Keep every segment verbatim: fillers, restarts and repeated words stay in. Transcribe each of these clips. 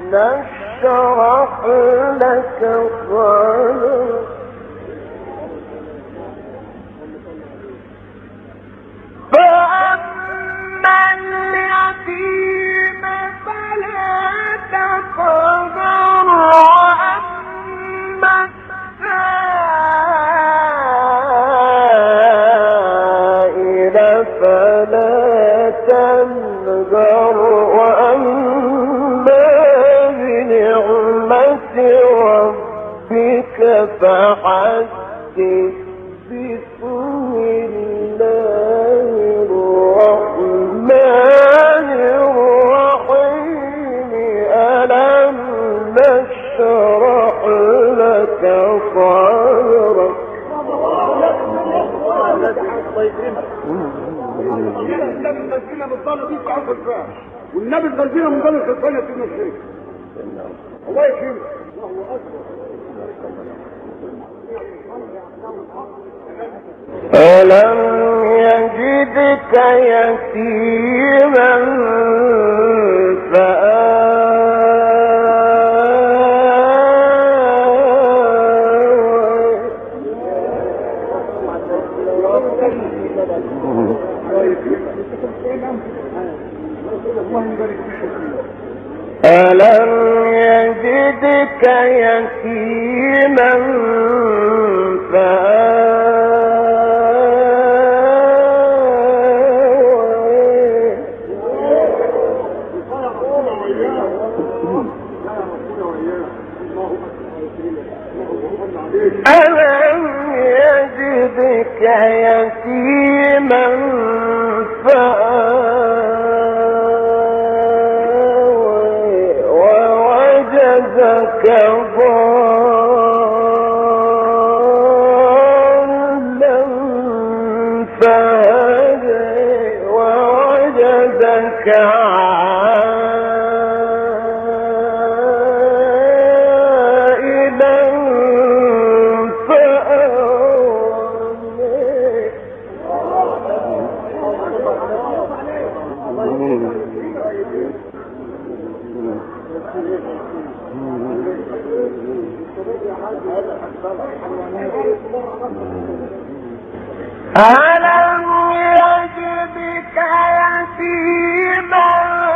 نشرح لك صدرك فأما اليتيم فلا تقهر وأما السائل فلا تنهر وأما بنعمة ربك فحدث بسم الله الرحمن الرحيم ألم نشرح لك صدرك والنبي الغزيرة من ضمن الثانية سيدنا الشيخ الله يكرمك الله أكبر. ألم يجدك يتيما ألم يجدك يتيما ألم يجدك يتيما فآوى ووجدك ضالا فهدى ووجدك ألم يجدك يتيما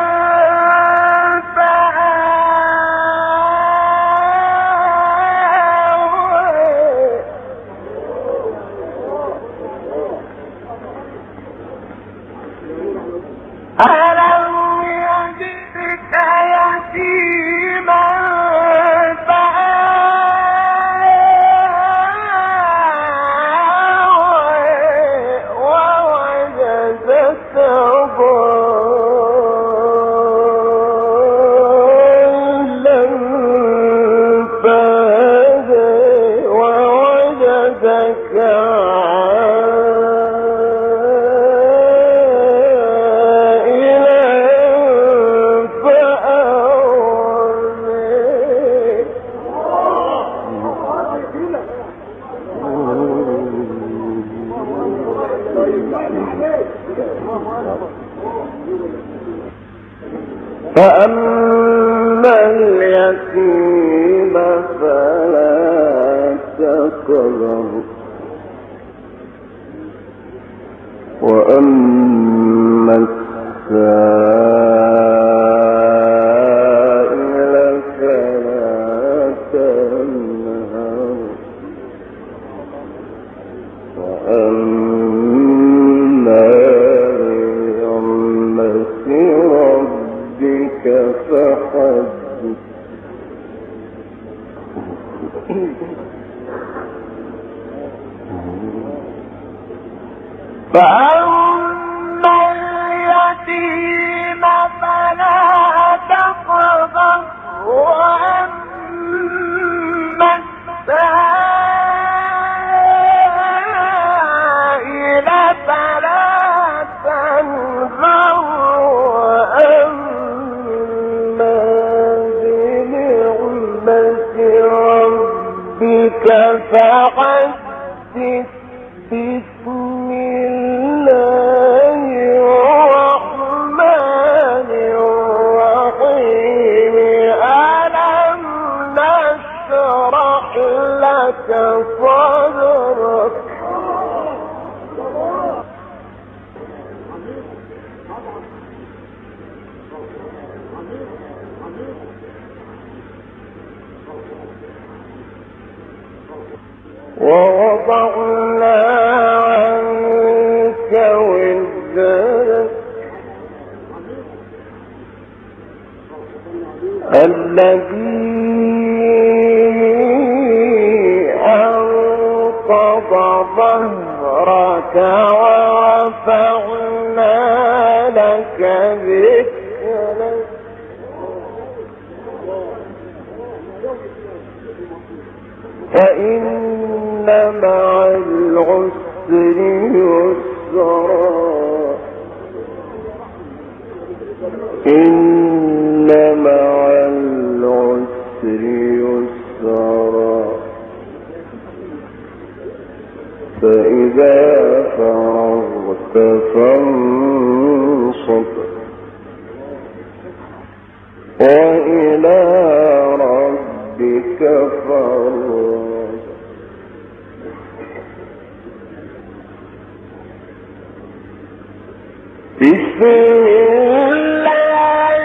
فآوى ألم يجدك يتيما فأما اليتيم فلا تقهر وأما السائل فلا تنهر وأما بنعمة ربك فحدث فأما اليتيم فلا تقهر وأما السائل فلا تنهر وأما بنعمة ربك فحدث بسم الله الرحمن الرحيم لك صدرك ووضعنا عنك وزرك الذي أنقض ظهرك ورفعنا لك ذكرك فإن مع العسر يسرا إن مع العسر يسرا فإذا فرغت فانصب وإلى ربك فارغب بسم الله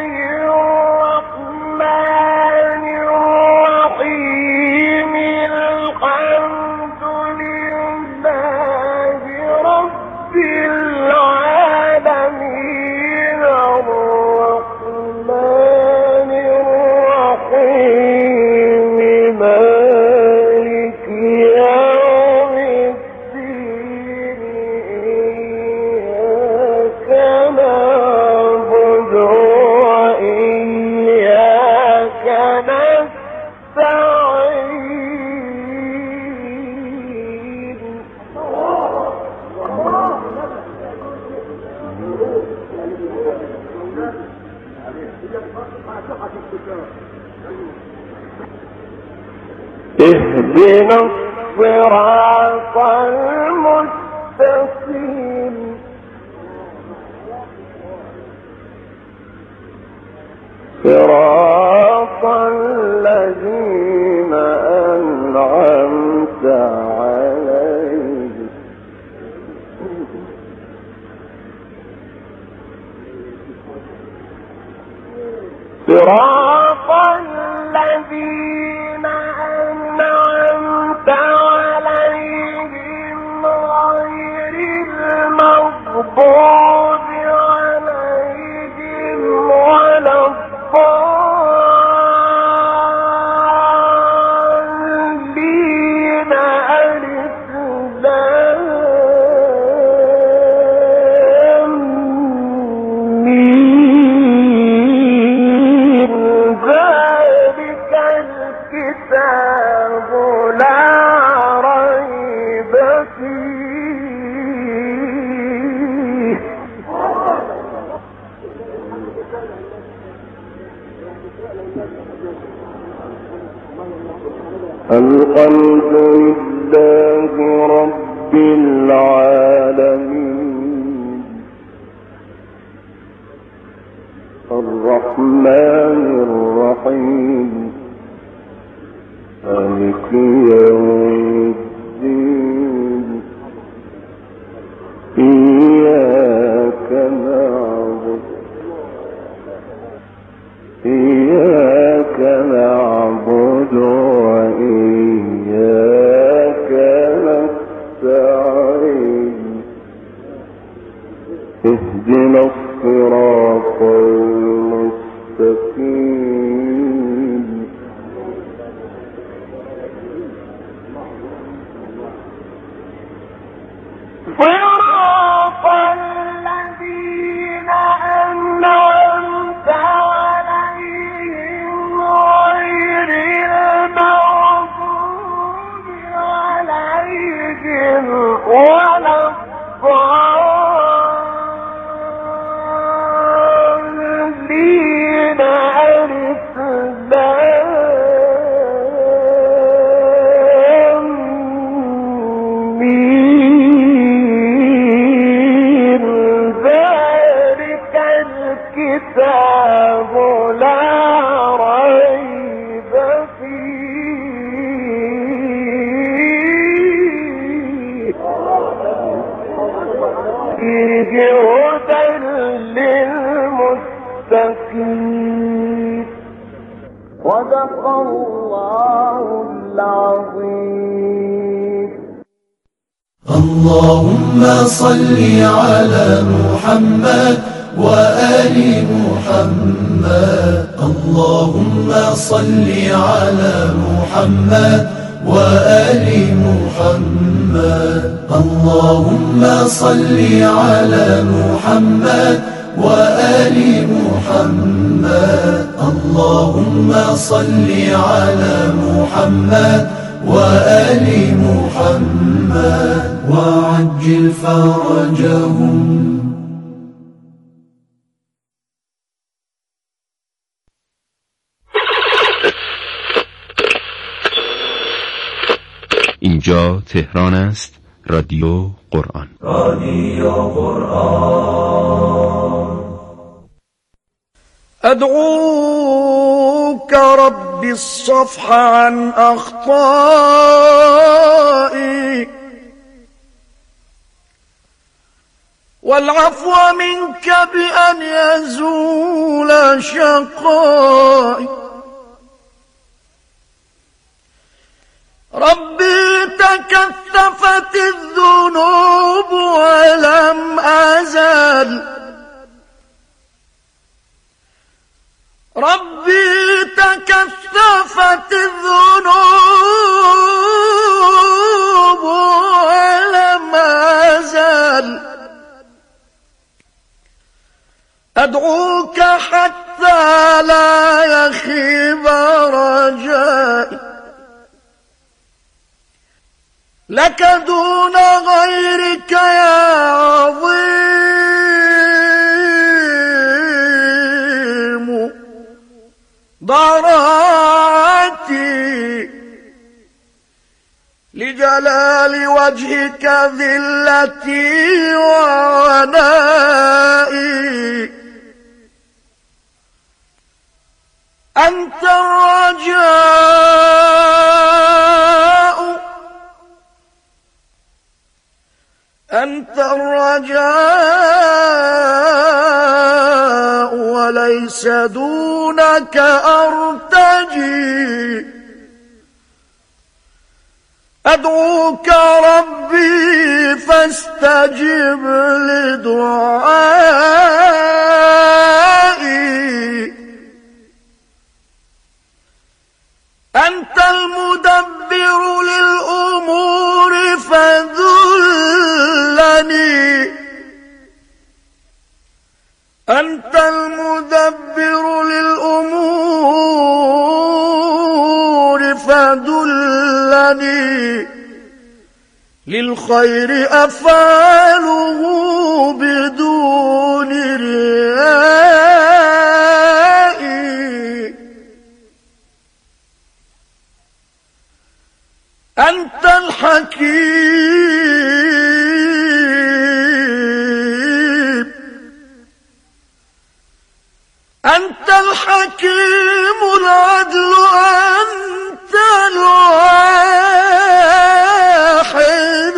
الرحمن الرحيم الحمد لله رب العالمين الرحمن الرحيم مالك يوم الدين إياك نعبد وإياك نستعين اهدنا الصراط المستقيم صراط الذين أنعمت عليهم صراط الذين أنعمت عليهم غير المغضوب عليهم ولا الضالين ألف لام ميم ذلك الكتاب لا ريب فيه الحمد لله رب العالمين الرحمن الرحيم مالك يوم الدين إياك نعبد إياك نعبد وإياك نستعين اهدنا الصراط المستقيم صدق الله العظيم. اللهم صل على محمد وآل محمد. اللهم صل على محمد وآل محمد. اللهم صل على محمد وآل محمد. اللهم صل على محمد وآل محمد وعجل فرجهم. اینجا تهران است. رادیو قرآن. رادیو قرآن. أدعوك ربي الصفح عن أخطائي والعفو منك بأن يزول شقائي. ربي تكثفت الذنوب ولم أزل. ربي تكثفت الذنوب ولم أزل. أدعوك حتى لا يخيب رجائي. لك دون غيرك يا عظيم ضراعتي. لجلال وجهك ذلتي وعنائي. أنت الرجاء أنت الرجاء وليس دونك أرتجي. أدعوك ربي فاستجب لدعائي. أنت المدبر للأمور فذلني. أنت المدبر للأمور فدلني. للخير أفعله بدون رياء. أنت الحكيم أنت الحكيم العدل. أنت الواحد.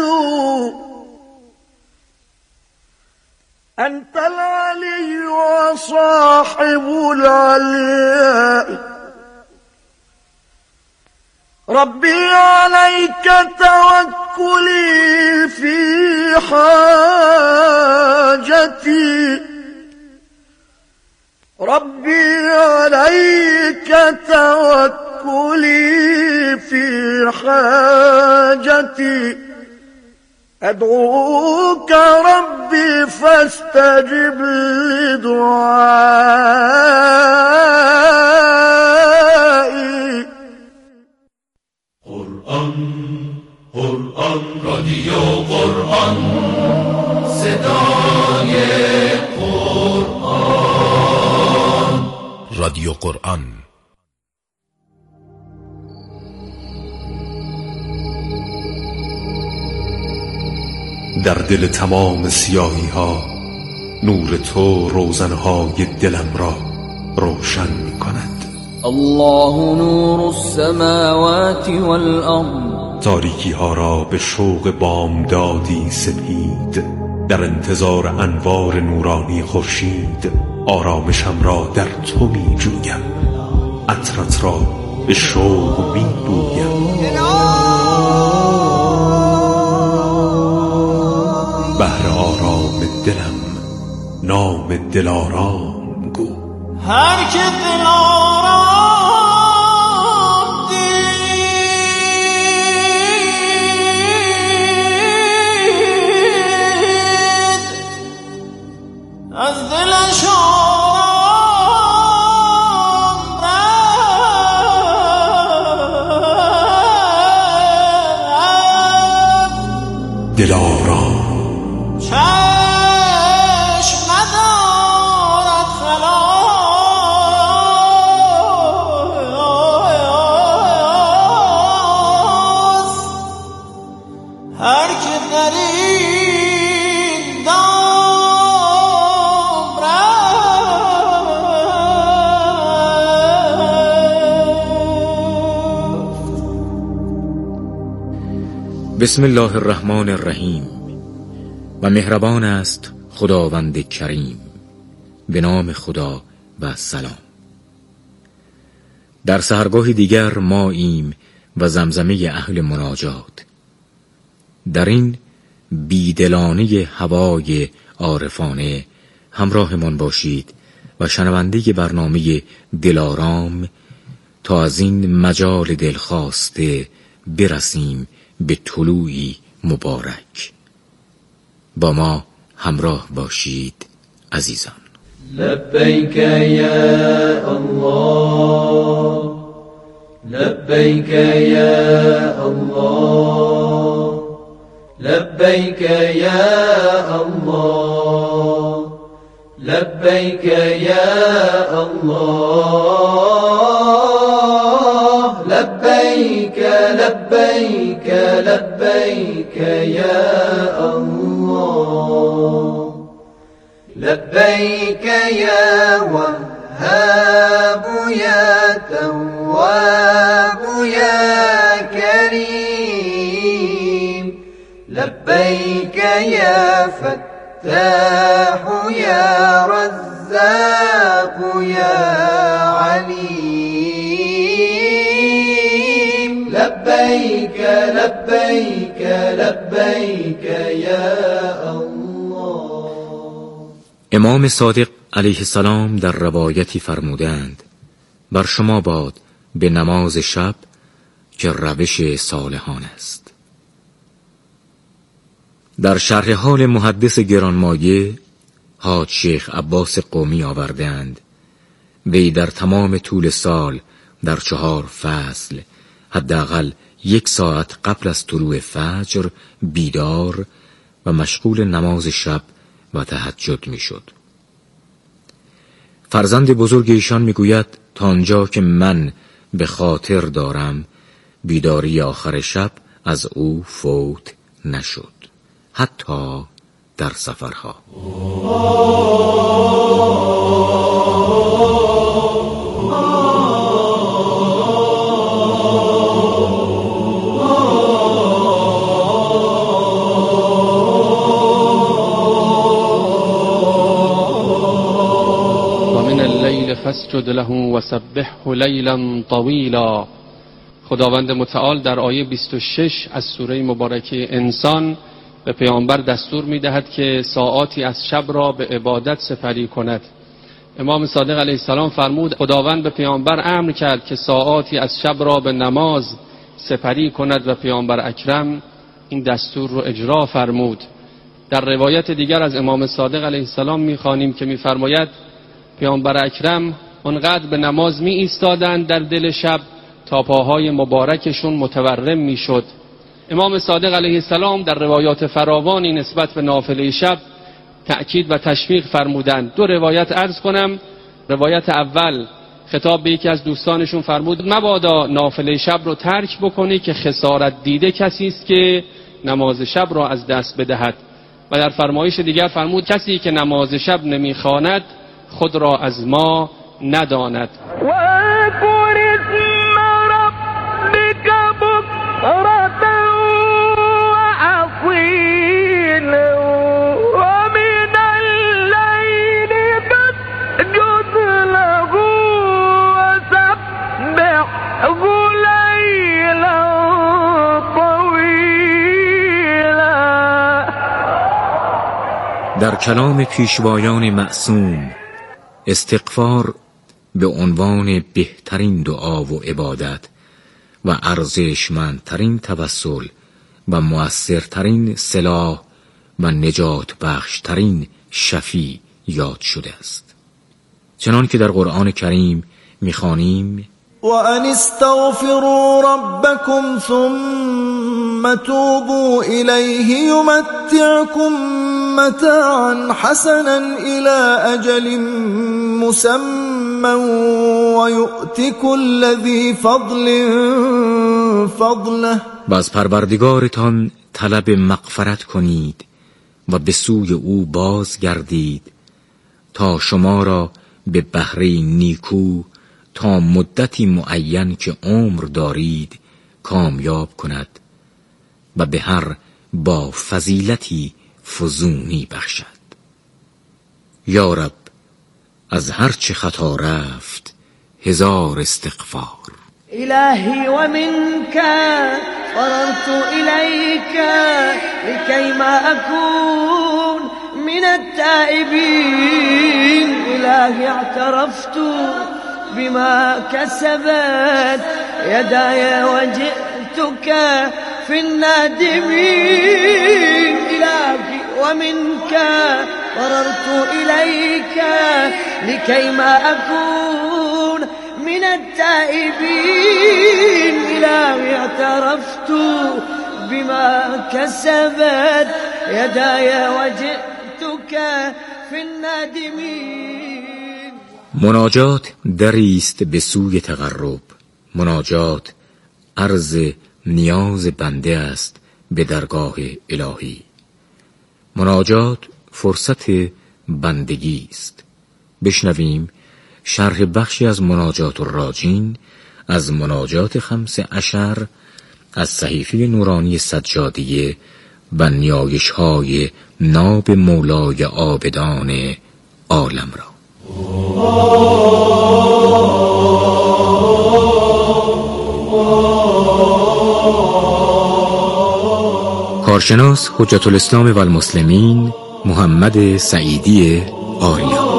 أنت العلي وصاحب العلياء. ربي عليك توكلي في حاجتي. ربي عليك توكلي في حاجتي. أدعوك ربي فاستجب لدعائي. قرآن قرآن رادیو قرآن صدای قرآن. رادیو قرآن. در دل تمام سیاهی ها نور تو روزنهای دلم را روشن می کند. الله نور السماوات والأرض. تاریکی ها را به شوق بامدادی سپید. در انتظار انوار نورانی خورشید آرامشم را در تو می جویم. عطرت را به شوق می بویم. بهر آرام دلم نام دلارام گو. هر که دلارام دید از دلش آرام رفت. دلارام بسم الله الرحمن الرحیم. و مهربان است خداوند کریم. به نام خدا و سلام. در سحرگاه دیگر ماییم و زمزمه اهل مناجات. در این بیدلانه هوای عارفانه همراهمان باشید و شنونده برنامه دلارام تا از این مجال دلخواسته برسیم به طلوعی مبارک. با ما همراه باشید عزیزان. لبیک یا الله، لبیک یا الله، لبیک یا الله، لبیک یا الله، لبیک لبیک لبیک یا الله، لبیک یا وهاب یا تواب یا کریم، لبیک یا فتاح یا رزاق یا علیم، لبیک لبیک لبیک یا الله. امام صادق علیه السلام در روایتی فرمودند: بر شما باد به نماز شب که روش صالحان است. در شرح حال محدث گرانمایه حاج شیخ عباس قومی آوردند: وی در تمام طول سال در چهار فصل حداقل یک ساعت قبل از طلوع فجر بیدار و مشغول نماز شب و تهجد می شد. فرزند بزرگ ایشان می گوید تا آنجا که من به خاطر دارم بیداری آخر شب از او فوت نشد، حتی در سفرها. فاسجد له وسبحه لیلا طویلا. خداوند متعال در آیه بیست و شش از سوره مبارکه انسان به پیامبر دستور می‌دهد که ساعاتی از شب را به عبادت سپری کند. امام صادق علیه السلام فرمود خداوند به پیامبر امر کرد که ساعاتی از شب را به نماز سپری کند و پیامبر اکرم این دستور رو اجرا فرمود. در روایت دیگر از امام صادق علیه السلام می‌خوانیم که می‌فرماید پیامبر اکرم اونقدر به نماز می ایستادند در دل شب تا پاهای مبارکشون متورم می شد. امام صادق علیه السلام در روایات فراوانی نسبت به نافله شب تأکید و تشویق فرمودند. دو روایت عرض کنم. روایت اول خطاب به یکی از دوستانشون فرمود مبادا نافله شب رو ترک بکنی که خسارت دیده کسی است که نماز شب را از دست بدهد. و در فرمایش دیگر فرمود کسی که نماز شب نمیخواند خود را از ما نداند. در کلام پیشوایان معصوم استغفار به عنوان بهترین دعا و عبادت و ارزشمندترین توسل و مؤثرترین سلاح و نجات بخشترین شفیع یاد شده است. چنان که در قرآن کریم می‌خوانیم: وأن استغفروا ربكم ثم توبوا إليه يمتعكم متاعا حسنا إلى أجل مسمى ويؤت كل ذي فضل فضله. و از پروردگارتان طلب مغفرت کنید و به سوی او بازگردید تا شما را به بهره نیکو تا مدتی معین که عمر دارید کامیاب کند و به هر با فضیلتی فزونی بخشد. یا رب، از هر چه خطا رفت هزار استغفار. إلهي ومنك فررت إليك لكي ما أكون من التائبين. إلهي اعترفت بما كسبت يداي وجئتك في النادمين. إلهي ومنك فررت إليك لكي ما أكون من التائبين. إلهي اعترفت بما كسبت يداي وجئتك في النادمين. مناجات دریست به سوی تقرب. مناجات عرض نیاز بنده است به درگاه الهی. مناجات فرصت بندگی است. بشنویم شرح بخشی از مناجات الراجین از مناجات خمس عشر از صحیفه نورانی سجادیه و نیایش های ناب مولای عابدان عالم را. کارشناس حجت الاسلام و المسلمین محمد سعیدی آریا.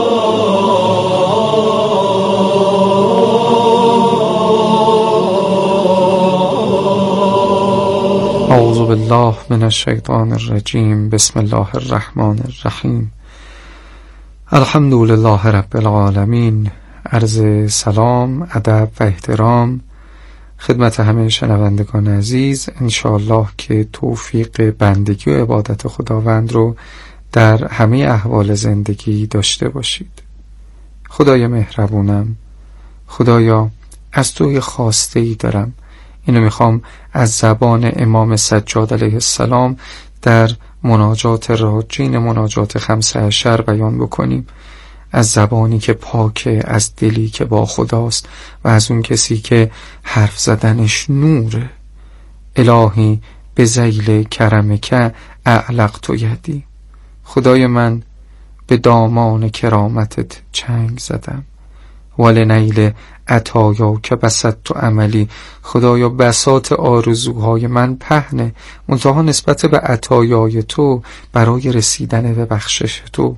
اعوذ بالله من الشیطان الرجیم. بسم الله الرحمن الرحیم. الحمد لله رب العالمین. عرض سلام، ادب و احترام خدمت همه شنوندگان عزیز. انشاءالله که توفیق بندگی و عبادت خداوند رو در همه احوال زندگی داشته باشید. خدای مهربونم، خدایا از توی خواسته ای دارم. اینو میخوام از زبان امام سجاد علیه السلام در مناجات راجین، مناجات خمس عشر بیان بکنیم. از زبانی که پاکه، از دلی که با خداست و از اون کسی که حرف زدنش نوره. الهی به ذیل کرمک اعلقت یدی. خدای من به دامان کرامتت چنگ زدم. ولنیل عطایا که بسط عملی. خدایا بساط آرزوهای من پهنه، منتها نسبت به عطایای تو برای رسیدن به بخشش تو.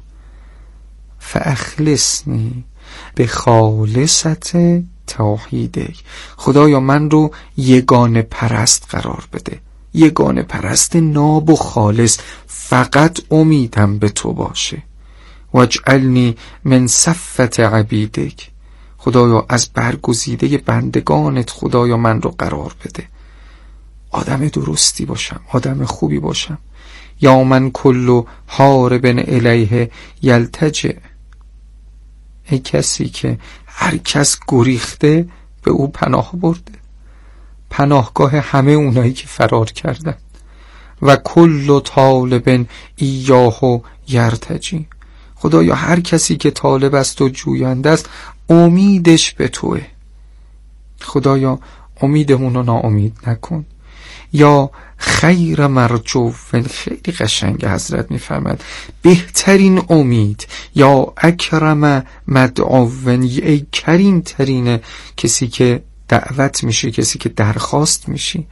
فاخلصنی به خالصت توحیدک. خدایا من رو یگانه پرست قرار بده، یگانه پرست ناب و خالص، فقط امیدم به تو باشه. واجعلنی من صفت عبیدک. خدایا از برگزیده بندگانت خدایا من رو قرار بده. آدم درستی باشم، آدم خوبی باشم. یا من کل حارب الیه یلتجع. ای کسی که هر کس گریخته به او پناه برده، پناهگاه همه اونایی که فرار کردن. و کل طالب ایاه یرتجی. خدایا هر کسی که طالب است و جوینده است امیدش به توه. خدایا امیدمون رو ناامید نکن. یا خیر مرجو، خیلی قشنگ حضرت میفرماد بهترین امید. یا اکرم مدعو، ای کریم ترین کسی که دعوت میشی، کسی که درخواست میشی.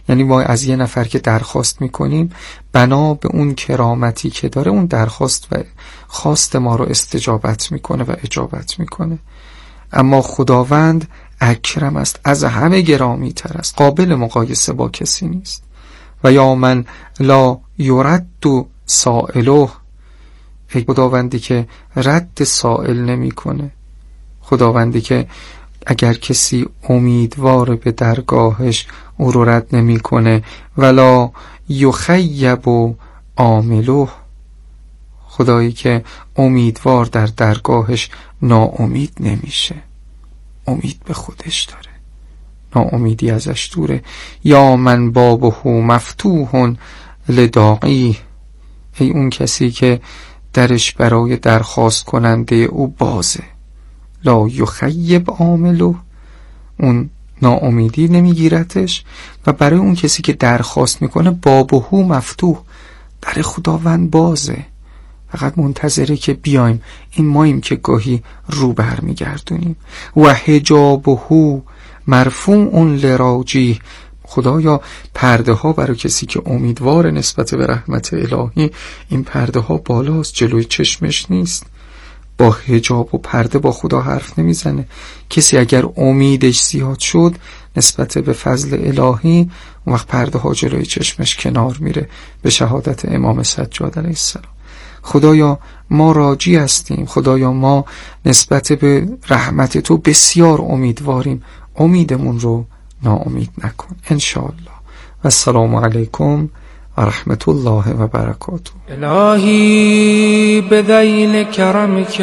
یعنی ما از یه نفر که درخواست میکنیم بنا به اون کرامتی که داره اون درخواست و خواست ما رو استجابت میکنه و اجابت میکنه. اما خداوند اکرم است، از همه گرامی تر است، قابل مقایسه با کسی نیست. و یا من لا یرد سائله، ای خداوندی که رد سائل نمی کنه، خداوندی که اگر کسی امیدوار به درگاهش او رو رد نمی کنه. ولا یخیب عامله، خدایی که امیدوار در درگاهش ناامید نمیشه، امید به خودش داره، ناامیدی ازش دوره. یا من بابه مفتوح لداعی، ای اون کسی که درش برای درخواست کننده او بازه. لا یخیب عامله، اون ناامیدی نمیگیرتش. و برای اون کسی که درخواست میکنه بابه مفتوح، در خداوند بازه، فقط منتظره که بیایم. این ماییم که گاهی رو برمیگردونیم. و حجابه مرفوع لراجی، خدایا پرده ها برای کسی که امیدوار نسبت به رحمت الهی، این پرده ها بالاست، جلوی چشمش نیست. با حجاب و پرده با خدا حرف نمیزنه. کسی اگر امیدش زیاد شد نسبت به فضل الهی، اون وقت پرده ها جلوی چشمش کنار میره، به شهادت امام سجاد علیه السلام. خدایا ما راجی هستیم، خدایا ما نسبت به رحمت تو بسیار امیدواریم، امیدمون رو ناامید نکن انشاءالله. و السلام علیکم و رحمت الله و برکاته. الهی بذیل کرمک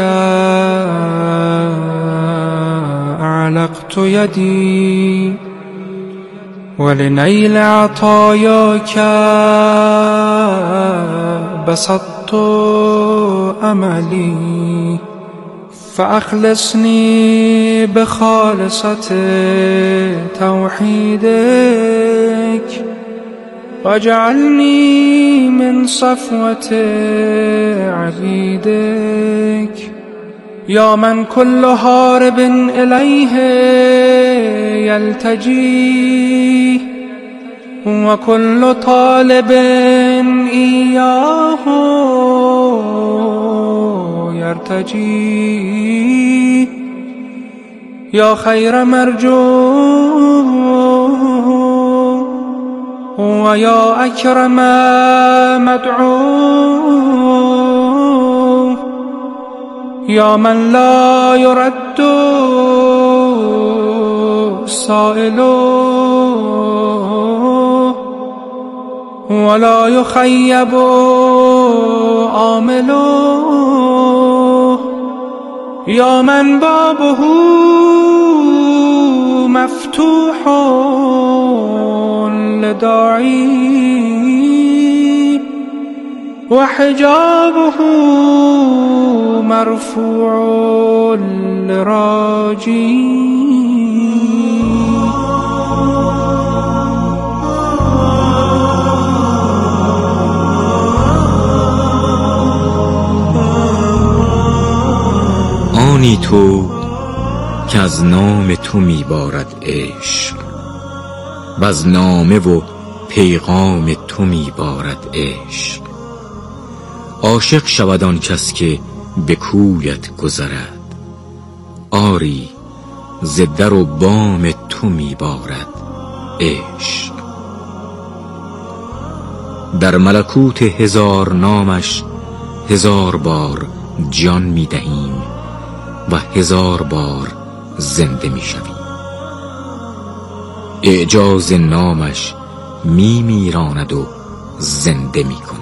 اعلقت یدی ولنیل عطایاک بسطت املی فاخلصنی بخالصت توحیدک واجعلنی من صفوة عبیدک. یا من کل هارب الیه یلتجی و کل طالب ایاه یرتجی. یا خیر مرجو و یا اکرم مدعو یا من لا یرد سائل ولا یخیب عامل یا من بابه مفتوح لداعی و حجابه مرفوع لراجی. آنی تو که از نام تو میبارد عشق و از نامه و پیغام تو میبارد عشق. عاشق شود آن کس که به کویت گذرد، آری ز در و بام تو میبارد عشق. در ملکوت هزار نامش هزار بار جان میدهیم و هزار بار زنده میشویم. اعجاز نامش می میراند و زنده می کند.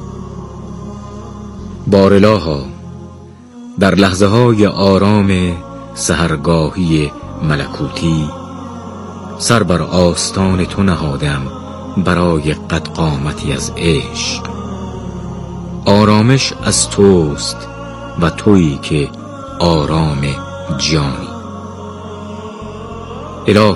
بارالها در لحظه های آرام سحرگاهی ملکوتی سر بر آستان تو نهادم برای قد قامتی از عشق. آرامش از توست و تویی که آرام جانی. الهی